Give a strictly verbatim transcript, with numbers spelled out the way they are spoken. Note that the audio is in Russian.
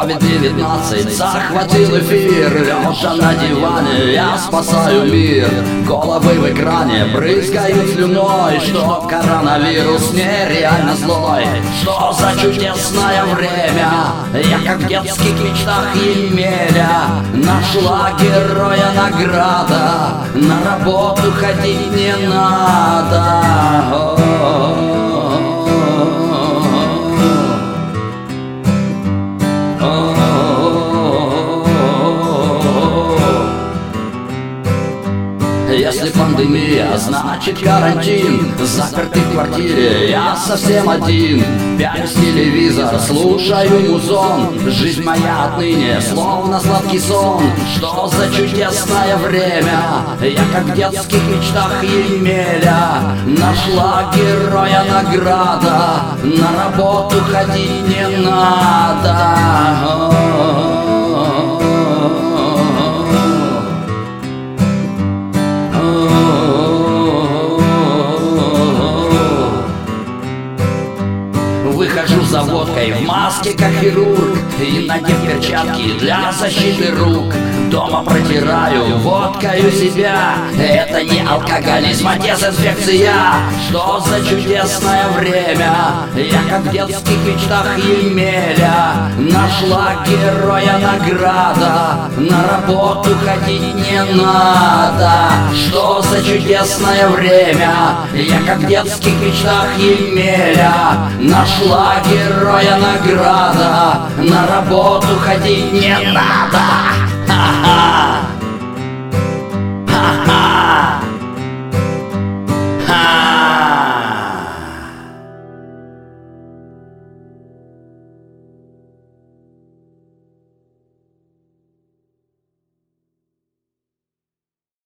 ковид девятнадцать захватил эфир. Лежа на диване, я спасаю мир. Головы в экране брызгают слюной, что коронавирус нереально злой. Что за чудесное время, я как в детских мечтах Емеля. Нашла героя награда, на работу ходить не надо. Если пандемия, значит карантин. Запертый в квартире, я совсем один. Пялюсь телевизор, слушаю музон. Жизнь моя отныне словно сладкий сон. Что за чудесное время, я как в детских мечтах Емеля. Нашла героя награда, на работу ходить не надо. Выхожу за водкой в маске, как хирург, и надев перчатки для защиты рук. Дома протираю водкою себя. Это не алкоголизм, а дезинфекция. Что за чудесное время, я как в детских мечтах Емеля. Нашла героя награда, на работу ходить не надо. Что за чудесное время, я как в детских мечтах Емеля. Нашла героя награда, на работу ходить не надо. Ха-ха.